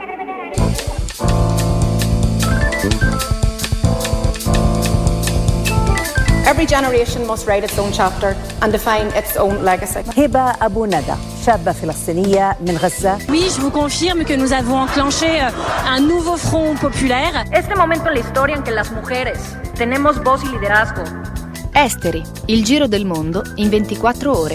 Every generation must write its own chapter and define its own legacy. هبة أبو ندى شابة فلسطينية من غزة. Oui, je vous confirme que nous avons enclenché un nouveau front populaire. Este momento en la historia en que las mujeres tenemos voz y liderazgo. Esteri, il giro del mondo in 24 ore.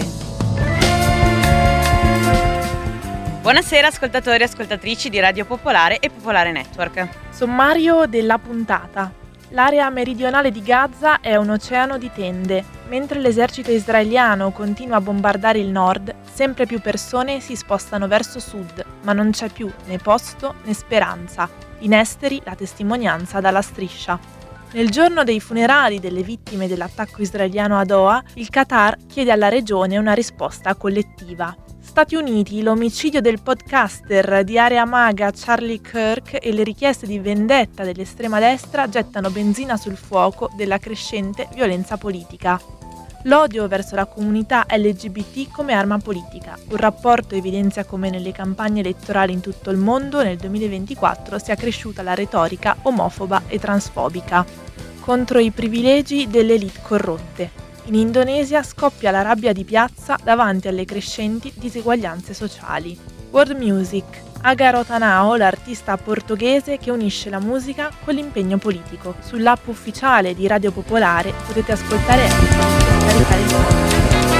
Buonasera ascoltatori e ascoltatrici di Radio Popolare e Popolare Network. Sommario della puntata. L'area meridionale di Gaza è un oceano di tende. Mentre l'esercito israeliano continua a bombardare il nord, sempre più persone si spostano verso sud, ma non c'è più né posto né speranza. In Esteri la testimonianza dalla Striscia. Nel giorno dei funerali delle vittime dell'attacco israeliano a Doha, il Qatar chiede alla regione una risposta collettiva. Stati Uniti, l'omicidio del podcaster di area maga Charlie Kirk e le richieste di vendetta dell'estrema destra gettano benzina sul fuoco della crescente violenza politica. L'odio verso la comunità LGBT come arma politica. Un rapporto evidenzia come nelle campagne elettorali in tutto il mondo nel 2024 sia cresciuta la retorica omofoba e transfobica contro i privilegi delle elite corrotte. In Indonesia scoppia la rabbia di piazza davanti alle crescenti diseguaglianze sociali. World Music. Aga Rotanao, l'artista portoghese che unisce la musica con l'impegno politico. Sull'app ufficiale di Radio Popolare potete ascoltare e caricare il podcast.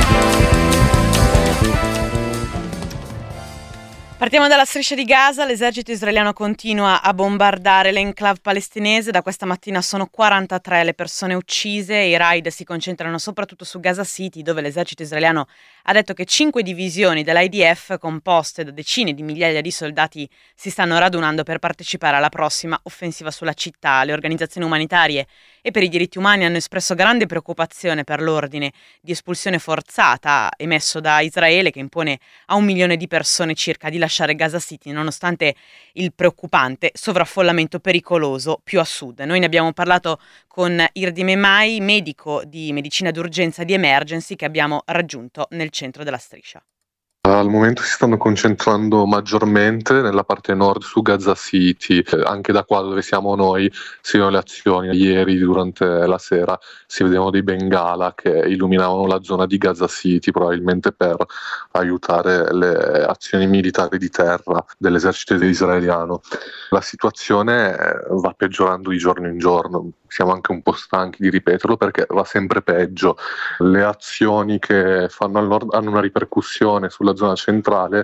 Partiamo dalla striscia di Gaza. L'esercito israeliano continua a bombardare l'enclave palestinese. Da questa mattina sono 43 le persone uccise. I raid si concentrano soprattutto su Gaza City, dove l'esercito israeliano ha detto che 5 divisioni dell'IDF, composte da decine di migliaia di soldati, si stanno radunando per partecipare alla prossima offensiva sulla città. Le organizzazioni umanitarie e per i diritti umani hanno espresso grande preoccupazione per l'ordine di espulsione forzata emesso da Israele, che impone a 1 milione di persone circa di lasciare Gaza City, nonostante il preoccupante sovraffollamento pericoloso più a sud. Noi ne abbiamo parlato con Irdi Memai, medico di medicina d'urgenza di Emergency, che abbiamo raggiunto nel centro della striscia. Al momento si stanno concentrando maggiormente nella parte nord su Gaza City, anche da qua dove siamo noi si vedono le azioni. Ieri durante la sera si vedevano dei bengala che illuminavano la zona di Gaza City, probabilmente per aiutare le azioni militari di terra dell'esercito israeliano. La situazione va peggiorando di giorno in giorno, siamo anche un po' stanchi di ripeterlo perché va sempre peggio. Le azioni che fanno al nord hanno una ripercussione sulla zona centrale,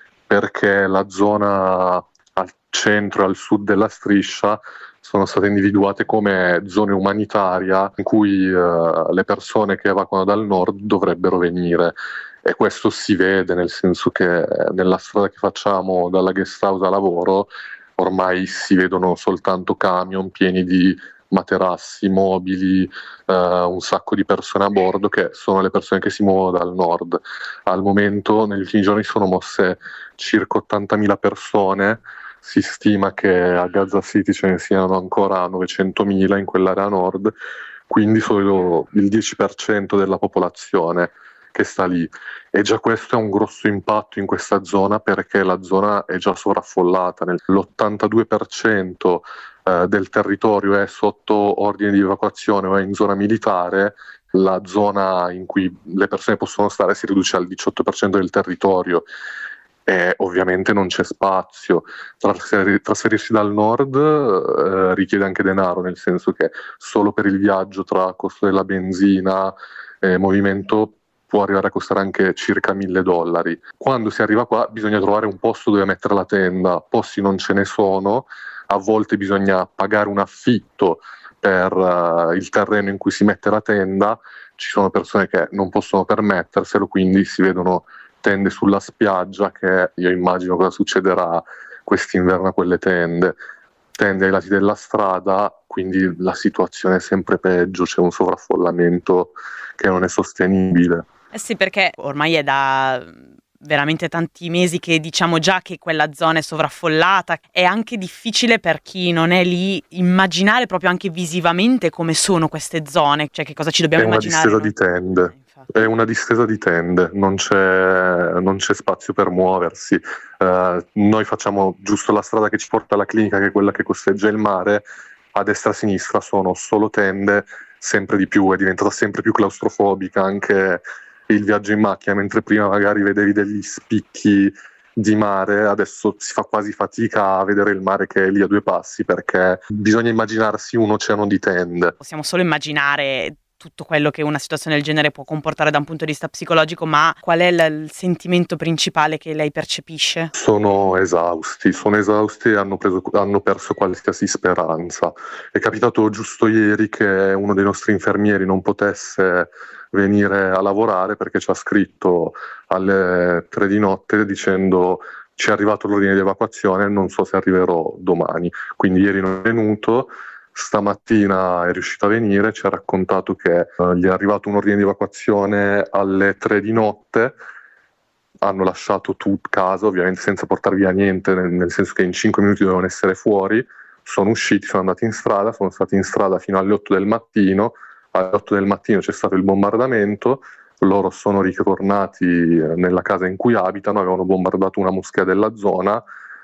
perché la zona al centro e al sud della striscia sono state individuate come zone umanitarie in cui le persone che evacuano dal nord dovrebbero venire. E questo si vede, nel senso che nella strada che facciamo dalla guest house a lavoro ormai si vedono soltanto camion pieni di materassi, mobili, un sacco di persone a bordo, che sono le persone che si muovono dal nord. Al momento, negli ultimi giorni, sono mosse circa 80.000 persone. Si stima che a Gaza City ce ne siano ancora 900.000 in quell'area nord, quindi solo il 10% della popolazione che sta lì. E già questo è un grosso impatto in questa zona, perché la zona è già sovraffollata. L'82% del territorio è sotto ordine di evacuazione o è in zona militare. La zona in cui le persone possono stare si riduce al 18% del territorio e ovviamente non c'è spazio. Trasferirsi dal nord richiede anche denaro, nel senso che solo per il viaggio tra costo della benzina e movimento può arrivare a costare anche circa $1.000. Quando si arriva qua bisogna trovare un posto dove mettere la tenda, posti non ce ne sono, a volte bisogna pagare un affitto per il terreno in cui si mette la tenda, ci sono persone che non possono permetterselo, quindi si vedono tende sulla spiaggia, che io immagino cosa succederà quest'inverno a quelle tende ai lati della strada, quindi la situazione è sempre peggio, c'è un sovraffollamento che non è sostenibile. Eh sì, perché ormai è da veramente tanti mesi che diciamo già che quella zona è sovraffollata. È anche difficile per chi non è lì immaginare proprio anche visivamente come sono queste zone, cioè che cosa ci dobbiamo immaginare. È una distesa di tende. È una distesa di tende, non c'è spazio per muoversi. Noi facciamo giusto la strada che ci porta alla clinica, che è quella che costeggia il mare. A destra e a sinistra sono solo tende, sempre di più, è diventata sempre più claustrofobica anche il viaggio in macchina, mentre prima magari vedevi degli spicchi di mare, adesso si fa quasi fatica a vedere il mare che è lì a 2 passi, perché bisogna immaginarsi un oceano di tende. Possiamo solo immaginare tutto quello che una situazione del genere può comportare da un punto di vista psicologico, ma qual è il sentimento principale che lei percepisce? Sono esausti e hanno perso qualsiasi speranza. È capitato giusto ieri che uno dei nostri infermieri non potesse venire a lavorare perché ci ha scritto alle 3 di notte dicendo: ci è arrivato l'ordine di evacuazione, non so se arriverò domani. Quindi ieri non è venuto. Stamattina è riuscito a venire, ci ha raccontato che gli è arrivato un ordine di evacuazione alle 3 di notte, hanno lasciato casa ovviamente senza portare via niente, nel senso che in 5 minuti dovevano essere fuori, sono usciti, sono andati in strada, sono stati in strada fino alle 8 del mattino, alle 8 del mattino c'è stato il bombardamento, loro sono ritornati nella casa in cui abitano, avevano bombardato una moschea della zona.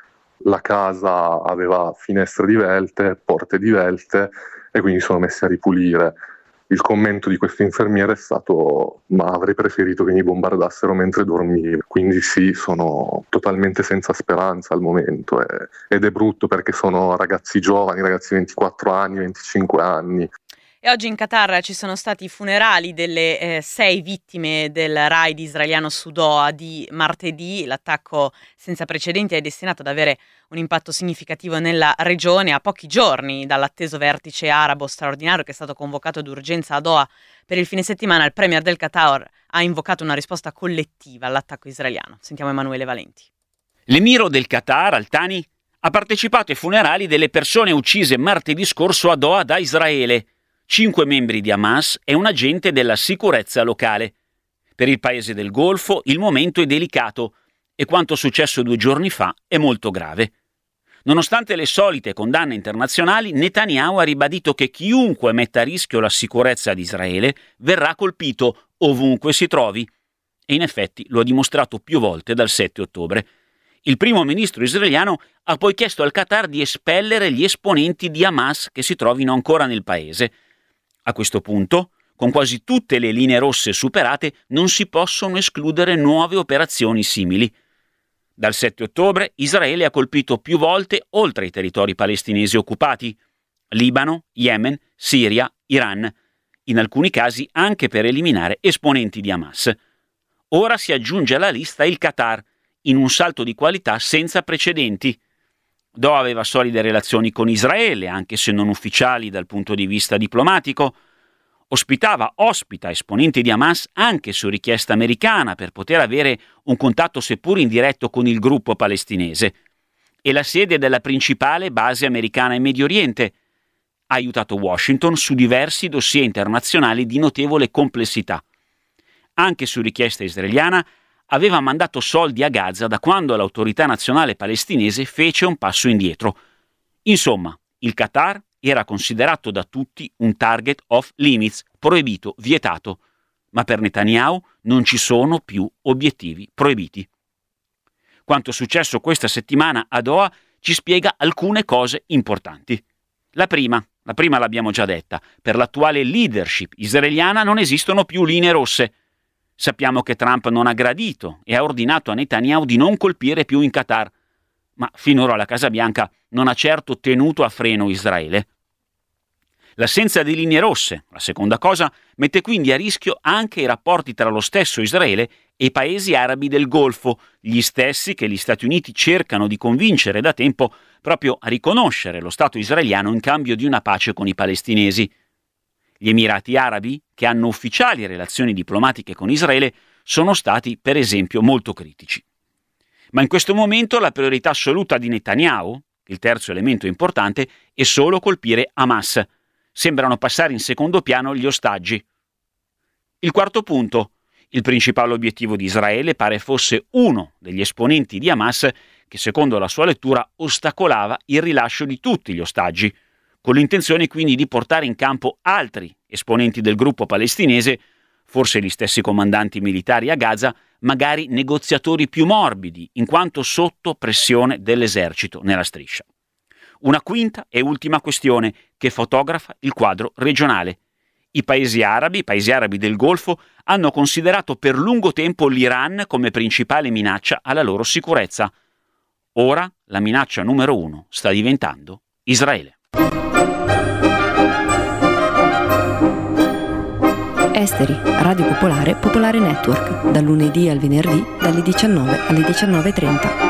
La casa aveva finestre divelte, porte divelte e quindi sono messi a ripulire. Il commento di questo infermiere è stato: ma avrei preferito che mi bombardassero mentre dormivo. Quindi sì, sono totalmente senza speranza al momento ed è brutto perché sono ragazzi giovani, ragazzi di 24 anni, 25 anni. E oggi in Qatar ci sono stati i funerali delle 6 vittime del raid israeliano su Doha di martedì. L'attacco senza precedenti è destinato ad avere un impatto significativo nella regione a pochi giorni dall'atteso vertice arabo straordinario che è stato convocato d'urgenza a Doha per il fine settimana. Il premier del Qatar ha invocato una risposta collettiva all'attacco israeliano. Sentiamo Emanuele Valenti. L'emiro del Qatar, Al Thani, ha partecipato ai funerali delle persone uccise martedì scorso a Doha da Israele. 5 membri di Hamas e un agente della sicurezza locale. Per il paese del Golfo il momento è delicato e quanto successo 2 giorni fa è molto grave. Nonostante le solite condanne internazionali, Netanyahu ha ribadito che chiunque metta a rischio la sicurezza di Israele verrà colpito ovunque si trovi. E in effetti lo ha dimostrato più volte dal 7 ottobre. Il primo ministro israeliano ha poi chiesto al Qatar di espellere gli esponenti di Hamas che si trovino ancora nel paese. A questo punto, con quasi tutte le linee rosse superate, non si possono escludere nuove operazioni simili. Dal 7 ottobre Israele ha colpito più volte oltre i territori palestinesi occupati: Libano, Yemen, Siria, Iran, in alcuni casi anche per eliminare esponenti di Hamas. Ora si aggiunge alla lista il Qatar, in un salto di qualità senza precedenti. Doha aveva solide relazioni con Israele, anche se non ufficiali dal punto di vista diplomatico. Ospita esponenti di Hamas anche su richiesta americana per poter avere un contatto seppur indiretto con il gruppo palestinese. E la sede della principale base americana in Medio Oriente. Ha aiutato Washington su diversi dossier internazionali di notevole complessità. Anche su richiesta israeliana aveva mandato soldi a Gaza da quando l'autorità nazionale palestinese fece un passo indietro. Insomma, il Qatar era considerato da tutti un target off limits, proibito, vietato, ma per Netanyahu non ci sono più obiettivi proibiti. Quanto è successo questa settimana a Doha ci spiega alcune cose importanti. La prima l'abbiamo già detta: per l'attuale leadership israeliana non esistono più linee rosse. Sappiamo che Trump non ha gradito e ha ordinato a Netanyahu di non colpire più in Qatar, ma finora la Casa Bianca non ha certo tenuto a freno Israele. L'assenza di linee rosse, la seconda cosa, mette quindi a rischio anche i rapporti tra lo stesso Israele e i paesi arabi del Golfo, gli stessi che gli Stati Uniti cercano di convincere da tempo proprio a riconoscere lo Stato israeliano in cambio di una pace con i palestinesi. Gli Emirati Arabi, che hanno ufficiali relazioni diplomatiche con Israele, sono stati, per esempio, molto critici. Ma in questo momento la priorità assoluta di Netanyahu, il terzo elemento importante, è solo colpire Hamas. Sembrano passare in secondo piano gli ostaggi. Il quarto punto: il principale obiettivo di Israele pare fosse uno degli esponenti di Hamas che, secondo la sua lettura, ostacolava il rilascio di tutti gli ostaggi, con l'intenzione quindi di portare in campo altri esponenti del gruppo palestinese, forse gli stessi comandanti militari a Gaza, magari negoziatori più morbidi, in quanto sotto pressione dell'esercito nella striscia. Una quinta e ultima questione che fotografa il quadro regionale. I paesi arabi del Golfo, hanno considerato per lungo tempo l'Iran come principale minaccia alla loro sicurezza. Ora la minaccia numero 1 sta diventando Israele. Esteri, Radio Popolare, Popolare Network, dal lunedì al venerdì, dalle 19 alle 19:30.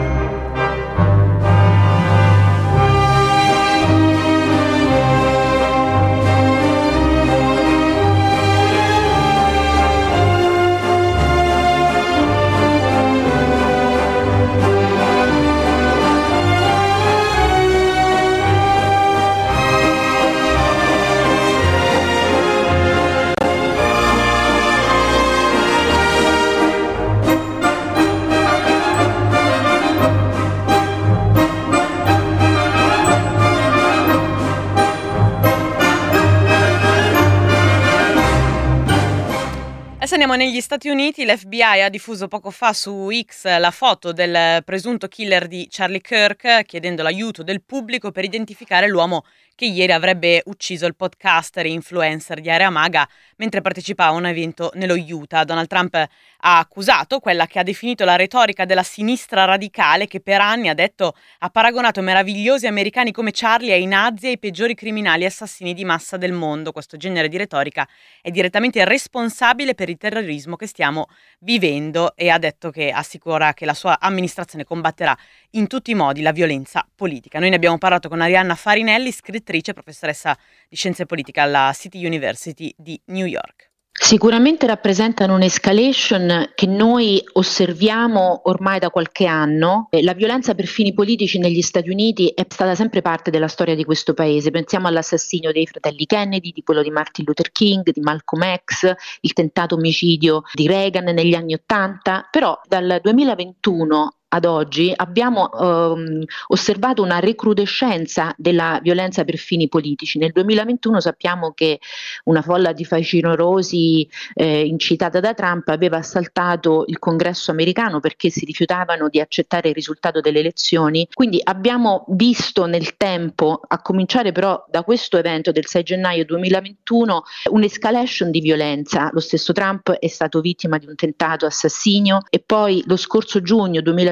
Se andiamo negli Stati Uniti, l'FBI ha diffuso poco fa su X la foto del presunto killer di Charlie Kirk, chiedendo l'aiuto del pubblico per identificare l'uomo che ieri avrebbe ucciso il podcaster e influencer di Area Maga mentre partecipava a un evento nello Utah. Donald Trump ha accusato quella che ha definito la retorica della sinistra radicale, che per anni, ha detto, ha paragonato meravigliosi americani come Charlie ai nazi e ai peggiori criminali assassini di massa del mondo. Questo genere di retorica è direttamente responsabile per il terrorismo che stiamo vivendo, e ha detto che assicura che la sua amministrazione combatterà in tutti i modi la violenza politica. Noi ne abbiamo parlato con Arianna Farinelli, scrittrice e professoressa di scienze politiche alla City University di New York. Sicuramente rappresentano un'escalation che noi osserviamo ormai da qualche anno. La violenza per fini politici negli Stati Uniti è stata sempre parte della storia di questo paese. Pensiamo all'assassinio dei fratelli Kennedy, di quello di Martin Luther King, di Malcolm X, il tentato omicidio di Reagan negli anni '80, però dal 2021 ad oggi abbiamo osservato una recrudescenza della violenza per fini politici. Nel 2021 sappiamo che una folla di facinorosi incitata da Trump aveva assaltato il Congresso americano perché si rifiutavano di accettare il risultato delle elezioni. Quindi abbiamo visto nel tempo, a cominciare però da questo evento del 6 gennaio 2021, un'escalation di violenza. Lo stesso Trump è stato vittima di un tentato assassinio, e poi lo scorso giugno 2025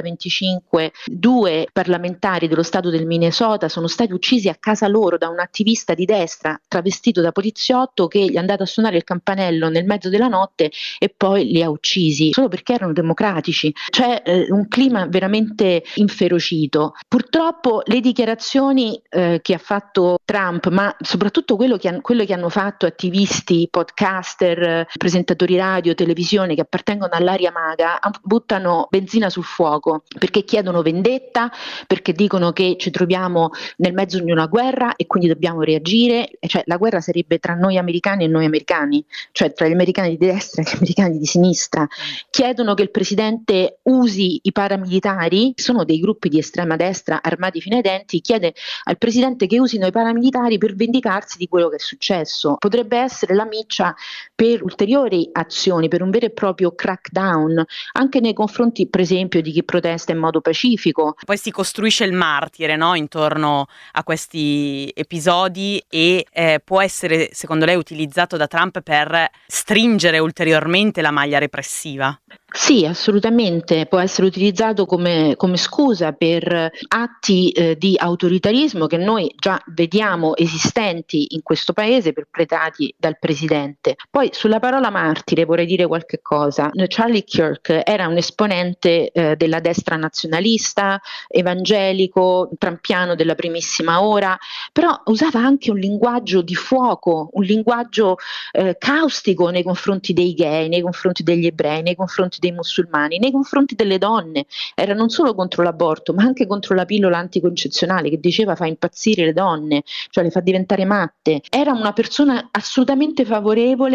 2 parlamentari dello stato del Minnesota sono stati uccisi a casa loro da un attivista di destra travestito da poliziotto che gli è andato a suonare il campanello nel mezzo della notte e poi li ha uccisi solo perché erano democratici. C'è un clima veramente inferocito. Purtroppo le dichiarazioni che ha fatto Trump, ma soprattutto quello che hanno fatto attivisti, podcaster, presentatori radio, televisione che appartengono all'Area Maga, buttano benzina sul fuoco, perché chiedono vendetta, perché dicono che ci troviamo nel mezzo di una guerra e quindi dobbiamo reagire. Cioè, la guerra sarebbe tra noi americani e noi americani, cioè tra gli americani di destra e gli americani di sinistra. Chiedono che il presidente usi i paramilitari, sono dei gruppi di estrema destra armati fino ai denti, chiede al presidente che usino i paramilitari per vendicarsi di quello che è successo. Potrebbe essere la miccia per ulteriori azioni, per un vero e proprio crackdown, anche nei confronti, per esempio, di chi protesta in modo pacifico. Poi si costruisce il martire, no? Intorno a questi episodi, e può essere, secondo lei, utilizzato da Trump per stringere ulteriormente la maglia repressiva? Sì, assolutamente, può essere utilizzato come scusa per atti di autoritarismo che noi già vediamo esistenti in questo paese, perpetrati dal presidente. Poi sulla parola martire vorrei dire qualche cosa. Charlie Kirk era un esponente della destra nazionalista, evangelico, trampiano della primissima ora, però usava anche un linguaggio di fuoco, un linguaggio caustico nei confronti dei gay, nei confronti degli ebrei, nei confronti dei musulmani, nei confronti delle donne. Era non solo contro l'aborto, ma anche contro la pillola anticoncezionale, che diceva fa impazzire le donne, cioè le fa diventare matte. Era una persona assolutamente favorevole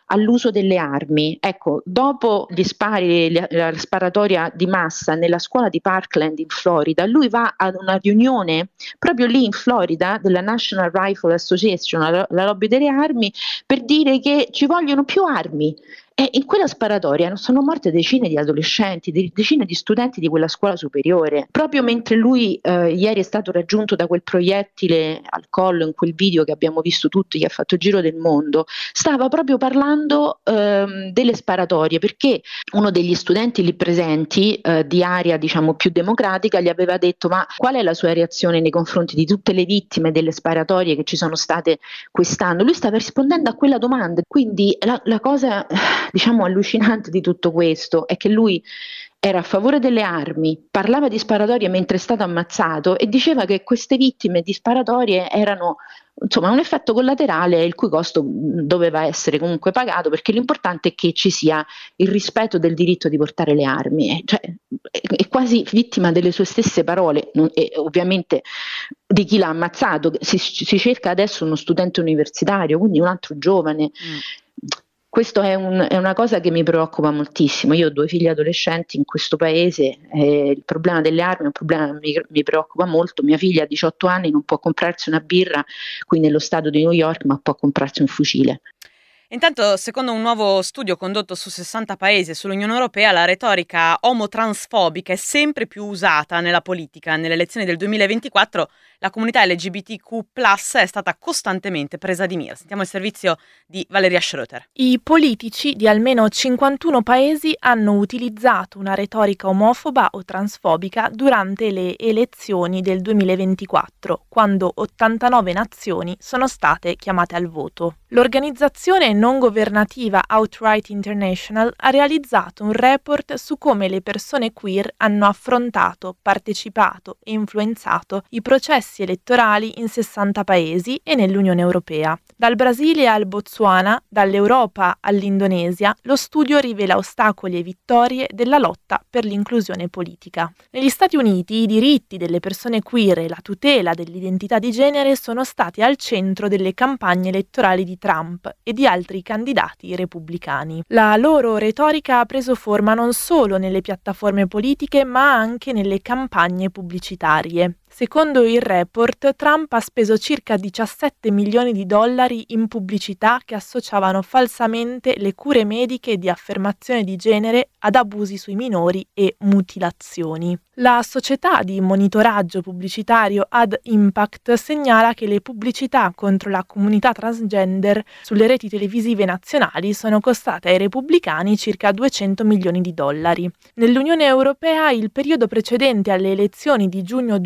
all'uso delle armi. Ecco, dopo gli spari, la sparatoria di massa nella scuola di Parkland in Florida, lui va ad una riunione proprio lì in Florida della National Rifle Association, la lobby delle armi, per dire che ci vogliono più armi. E in quella sparatoria sono morte decine di adolescenti, decine di studenti di quella scuola superiore. Proprio mentre lui ieri è stato raggiunto da quel proiettile al collo, in quel video che abbiamo visto tutti, che ha fatto il giro del mondo, stava proprio parlando delle sparatorie, perché uno degli studenti lì presenti, di area diciamo più democratica, gli aveva detto: ma qual è la sua reazione nei confronti di tutte le vittime delle sparatorie che ci sono state quest'anno? Lui stava rispondendo a quella domanda. Quindi la cosa diciamo allucinante di tutto questo è che lui era a favore delle armi, parlava di sparatorie mentre è stato ammazzato e diceva che queste vittime di sparatorie erano insomma un effetto collaterale il cui costo doveva essere comunque pagato, perché l'importante è che ci sia il rispetto del diritto di portare le armi. Cioè, è quasi vittima delle sue stesse parole, e ovviamente di chi l'ha ammazzato. Si cerca adesso uno studente universitario, quindi un altro giovane. Questo è una cosa che mi preoccupa moltissimo. Io ho 2 figli adolescenti in questo paese, il problema delle armi è un problema che mi preoccupa molto. Mia figlia a 18 anni non può comprarsi una birra qui nello stato di New York, ma può comprarsi un fucile. Intanto, secondo un nuovo studio condotto su 60 paesi e sull'Unione Europea, la retorica omotransfobica è sempre più usata nella politica. Nelle elezioni del 2024 la comunità LGBTQ+ è stata costantemente presa di mira. Sentiamo il servizio di Valeria Schroeter. I politici di almeno 51 paesi hanno utilizzato una retorica omofoba o transfobica durante le elezioni del 2024, quando 89 nazioni sono state chiamate al voto. L'organizzazione non governativa Outright International ha realizzato un report su come le persone queer hanno affrontato, partecipato e influenzato i processi elettorali in 60 paesi e nell'Unione Europea. Dal Brasile al Botswana, dall'Europa all'Indonesia, lo studio rivela ostacoli e vittorie della lotta per l'inclusione politica. Negli Stati Uniti i diritti delle persone queer e la tutela dell'identità di genere sono stati al centro delle campagne elettorali di Trump e di altri candidati repubblicani. La loro retorica ha preso forma non solo nelle piattaforme politiche, ma anche nelle campagne pubblicitarie. Secondo il report, Trump ha speso circa 17 milioni di dollari in pubblicità che associavano falsamente le cure mediche di affermazione di genere ad abusi sui minori e mutilazioni. La società di monitoraggio pubblicitario Ad Impact segnala che le pubblicità contro la comunità transgender sulle reti televisive nazionali sono costate ai repubblicani circa 200 milioni di dollari. Nell'Unione Europea il periodo precedente alle elezioni di giugno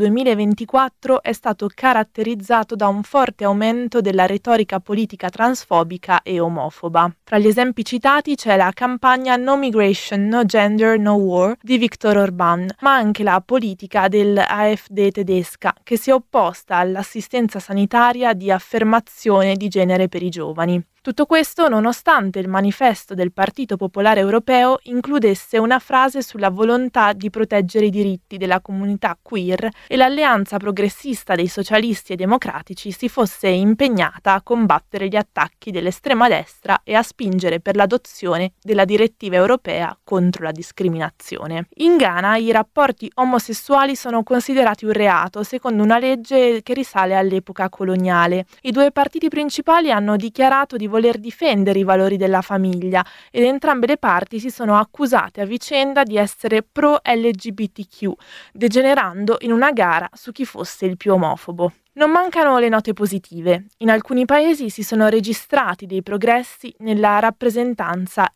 2024 è stato caratterizzato da un forte aumento della retorica politica transfobica e omofoba. Tra gli esempi citati c'è la campagna No Migration, No Gender, No War di Viktor Orbán, ma anche la politica dell'AfD tedesca, che si è opposta all'assistenza sanitaria di affermazione di genere per i giovani. Tutto questo nonostante il manifesto del Partito Popolare Europeo includesse una frase sulla volontà di proteggere i diritti della comunità queer e l'alleanza progressista dei socialisti e democratici si fosse impegnata a combattere gli attacchi dell'estrema destra e a spingere per l'adozione della direttiva europea contro la discriminazione. In Ghana i rapporti omosessuali sono considerati un reato secondo una legge che risale all'epoca coloniale. I 2 partiti principali hanno dichiarato di voler difendere i valori della famiglia ed entrambe le parti si sono accusate a vicenda di essere pro-LGBTQ, degenerando in una gara su chi fosse il più omofobo. Non mancano le note positive. In alcuni paesi si sono registrati dei progressi nella rappresentanza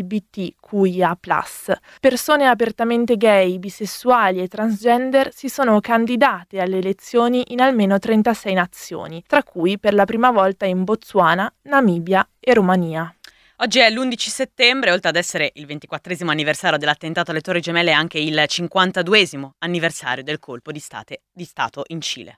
LGBTQIA+. Persone apertamente gay, bisessuali e transgender si sono candidate alle elezioni in almeno 36 nazioni, tra cui per la prima volta in Botswana, Namibia e Romania. Oggi è l'11 settembre, oltre ad essere il 24° anniversario dell'attentato alle Torri Gemelle, è anche il 52° anniversario del colpo di Stato in Cile.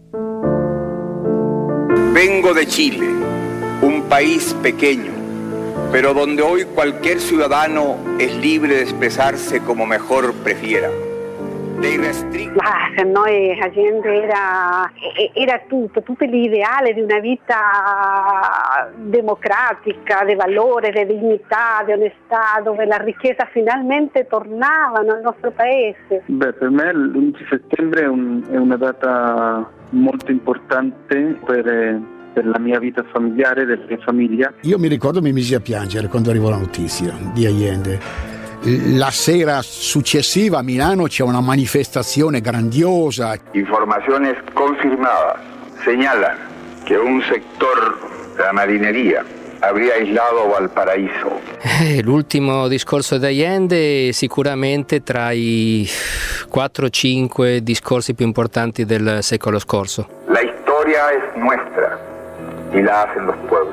Vengo de Chile, un país pequeño, pero donde hoy cualquier ciudadano es libre de expresarse como mejor prefiera. dei restringi. Ma per noi la gente era tutto l'ideale di una vita democratica, di valore, di dignità, di onestà, dove la ricchezza finalmente tornava nel nostro paese. Beh, per me l'11 settembre è una data molto importante per la mia vita familiare, della mia famiglia. Io mi ricordo, mi misi a piangere quando arrivò la notizia di Allende. La sera successiva a Milano c'è una manifestazione grandiosa. Informaciones confirmadas señalan que un sector de la marinería habría aislado Valparaíso. L'ultimo discorso di Allende sicuramente tra i 4-5 discorsi più importanti del secolo scorso. La historia es nuestra y la hacen los pueblos.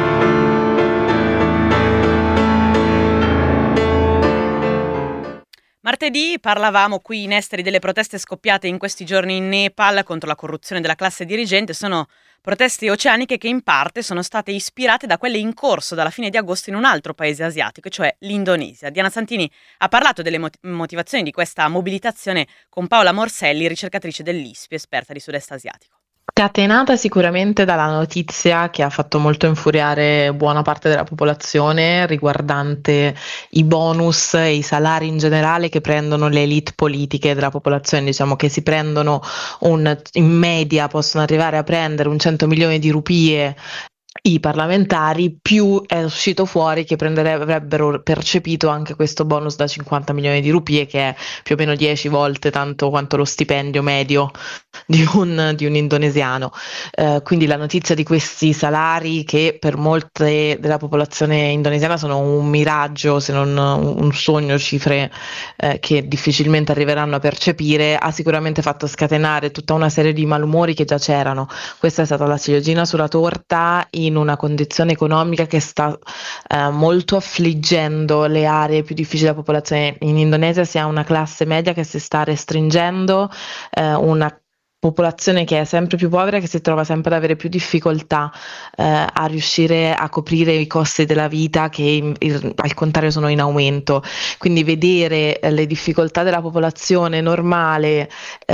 Martedì parlavamo qui in Esteri delle proteste scoppiate in questi giorni in Nepal contro la corruzione della classe dirigente. Sono proteste oceaniche che in parte sono state ispirate da quelle in corso dalla fine di agosto in un altro paese asiatico, cioè l'Indonesia. Diana Santini ha parlato delle motivazioni di questa mobilitazione con Paola Morselli, ricercatrice dell'ISPI, esperta di sud-est asiatico. Scatenata sicuramente dalla notizia che ha fatto molto infuriare buona parte della popolazione riguardante i bonus e i salari in generale che prendono le elite politiche della popolazione, diciamo che si prendono in media possono arrivare a prendere 100 milioni di rupie i parlamentari, più è uscito fuori che avrebbero percepito anche questo bonus da 50 milioni di rupie, che è più o meno 10 volte tanto quanto lo stipendio medio di un indonesiano. Quindi la notizia di questi salari, che per molte della popolazione indonesiana sono un miraggio, se non un sogno, cifre che difficilmente arriveranno a percepire, ha sicuramente fatto scatenare tutta una serie di malumori che già c'erano. Questa è stata la ciliegina sulla torta in una condizione economica che sta molto affliggendo le aree più difficili della popolazione. In Indonesia si ha una classe media che si sta restringendo, una popolazione che è sempre più povera, che si trova sempre ad avere più difficoltà a riuscire a coprire i costi della vita, che al contrario sono in aumento. Quindi vedere le difficoltà della popolazione normale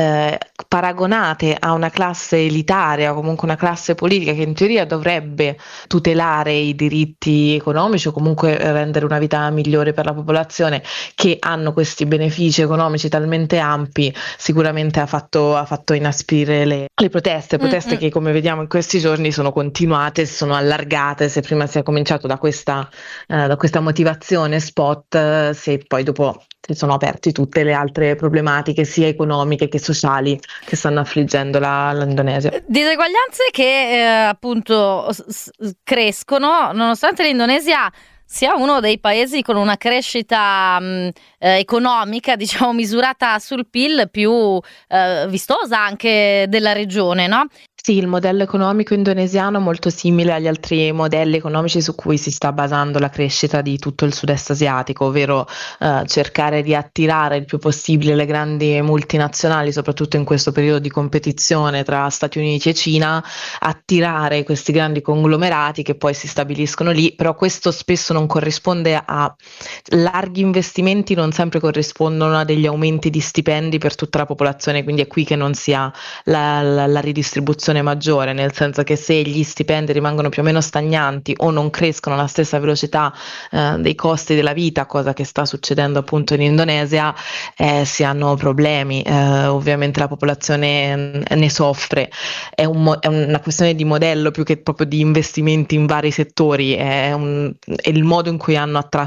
paragonate a una classe elitaria, o comunque una classe politica che in teoria dovrebbe tutelare i diritti economici o comunque rendere una vita migliore per la popolazione, che hanno questi benefici economici talmente ampi, sicuramente ha fatto inaspirare le proteste che, come vediamo in questi giorni, sono continuate, sono allargate. Se prima si è cominciato da questa motivazione spot, se poi dopo si sono aperti tutte le altre problematiche sia economiche che sociali che stanno affliggendo l'Indonesia. Diseguaglianze che appunto crescono nonostante l'Indonesia sia uno dei paesi con una crescita economica, diciamo, misurata sul PIL più vistosa anche della regione, no? Sì, il modello economico indonesiano è molto simile agli altri modelli economici su cui si sta basando la crescita di tutto il sud-est asiatico, ovvero cercare di attirare il più possibile le grandi multinazionali, soprattutto in questo periodo di competizione tra Stati Uniti e Cina, attirare questi grandi conglomerati che poi si stabiliscono lì, però questo spesso non corrisponde a larghi investimenti, non sempre corrispondono a degli aumenti di stipendi per tutta la popolazione, quindi è qui che non si ha la ridistribuzione maggiore, nel senso che se gli stipendi rimangono più o meno stagnanti o non crescono alla stessa velocità dei costi della vita, cosa che sta succedendo appunto in Indonesia, si hanno problemi. Ovviamente la popolazione ne soffre, è una questione di modello più che proprio di investimenti in vari settori, è il modo in cui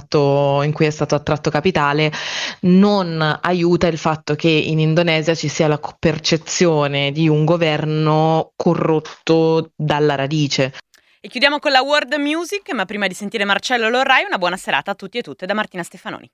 è stato attratto capitale. Non aiuta il fatto che in Indonesia ci sia la percezione di un governo corrotto dalla radice. E chiudiamo con la world music, ma prima di sentire Marcello Lorrai, una buona serata a tutti e tutte da Martina Stefanoni.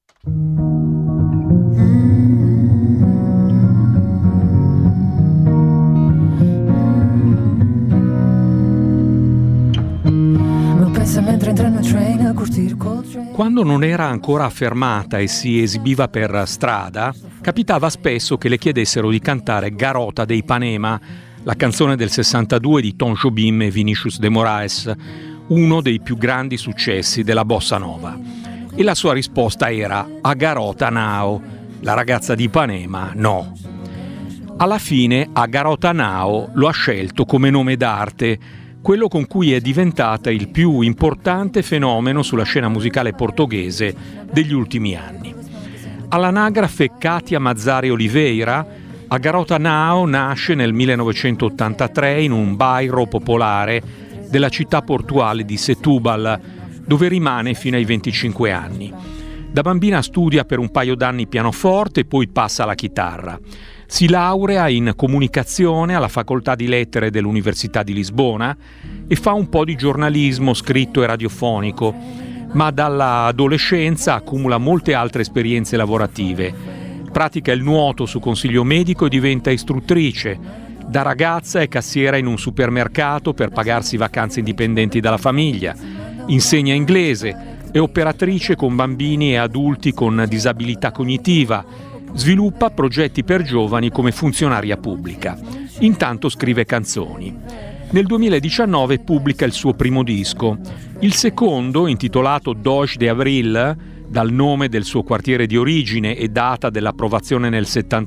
Quando non era ancora affermata e si esibiva per strada, capitava spesso che le chiedessero di cantare Garota de Ipanema, la canzone del 62 di Tom Jobim e Vinicius de Moraes, uno dei più grandi successi della bossa nova. E la sua risposta era: a Garota Nao, la ragazza di Ipanema no. Alla fine Garota Nao lo ha scelto come nome d'arte, quello con cui è diventata il più importante fenomeno sulla scena musicale portoghese degli ultimi anni. All'anagrafe Cátia Mazzari Oliveira, Garota Nao nasce nel 1983 in un bairro popolare della città portuale di Setúbal, dove rimane fino ai 25 anni. Da bambina studia per un paio d'anni pianoforte e poi passa alla chitarra. Si laurea in comunicazione alla Facoltà di Lettere dell'Università di Lisbona e fa un po' di giornalismo scritto e radiofonico, ma dall'adolescenza accumula molte altre esperienze lavorative. Pratica il nuoto su consiglio medico e diventa istruttrice. Da ragazza è cassiera in un supermercato per pagarsi vacanze indipendenti dalla famiglia. Insegna inglese, è operatrice con bambini e adulti con disabilità cognitiva. Sviluppa progetti per giovani come funzionaria pubblica. Intanto scrive canzoni. Nel 2019 pubblica il suo primo disco. Il secondo, intitolato 2 de Abril, dal nome del suo quartiere di origine e data dell'approvazione nel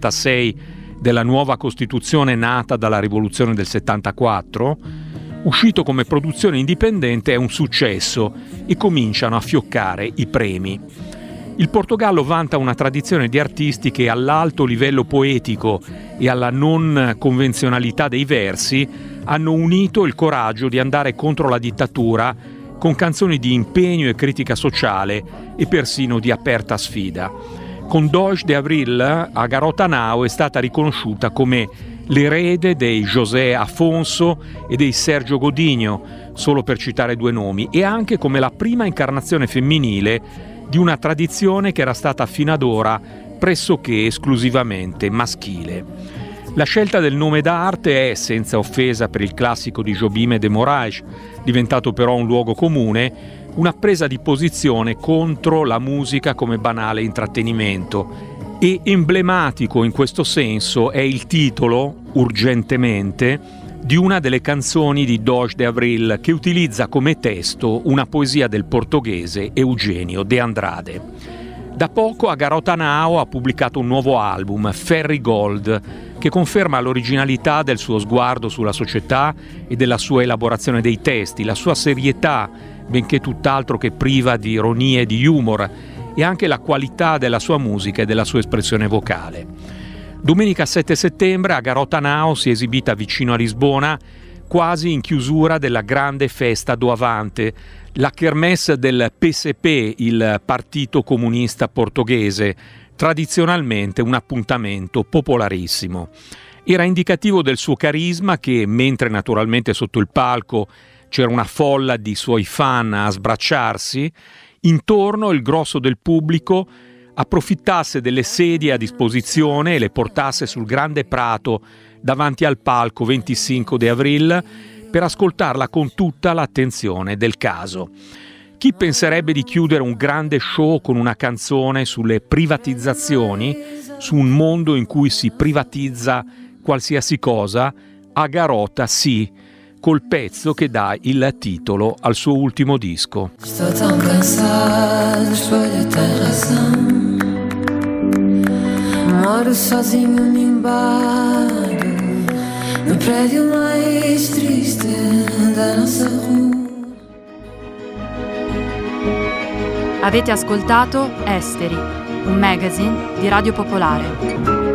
76 della nuova Costituzione nata dalla rivoluzione del 74, uscito come produzione indipendente, è un successo e cominciano a fioccare i premi. Il Portogallo vanta una tradizione di artisti che all'alto livello poetico e alla non convenzionalità dei versi hanno unito il coraggio di andare contro la dittatura con canzoni di impegno e critica sociale e persino di aperta sfida. Con 2 de Abril, Garota Nao è stata riconosciuta come l'erede dei José Afonso e dei Sergio Godinho, solo per citare due nomi, e anche come la prima incarnazione femminile di una tradizione che era stata fino ad ora pressoché esclusivamente maschile. La scelta del nome d'arte è, senza offesa per il classico di Jobim de Moraes, diventato però un luogo comune, una presa di posizione contro la musica come banale intrattenimento. E emblematico in questo senso è il titolo, urgentemente, di una delle canzoni di 2 de Abril, che utilizza come testo una poesia del portoghese Eugenio de Andrade. Da poco Garota Nao ha pubblicato un nuovo album, Ferry Gold, che conferma l'originalità del suo sguardo sulla società e della sua elaborazione dei testi, la sua serietà, benché tutt'altro che priva di ironia e di humor, e anche la qualità della sua musica e della sua espressione vocale. Domenica 7 settembre Garota Nao si è esibita vicino a Lisbona, quasi in chiusura della grande festa do Avante, la kermesse del PCP, il Partito Comunista Portoghese, tradizionalmente un appuntamento popolarissimo. Era indicativo del suo carisma che, mentre naturalmente sotto il palco c'era una folla di suoi fan a sbracciarsi, intorno il grosso del pubblico approfittasse delle sedie a disposizione e le portasse sul grande prato davanti al palco 25 de Abril per ascoltarla con tutta l'attenzione del caso. Chi penserebbe di chiudere un grande show con una canzone sulle privatizzazioni, su un mondo in cui si privatizza qualsiasi cosa? A Garota sì, col pezzo che dà il titolo al suo ultimo disco. Sto tão cansado, escolho ter razão. Moro sozinho nimbado no prédio mais triste da nossa rua. Avete ascoltato Esteri, un magazine di Radio Popolare.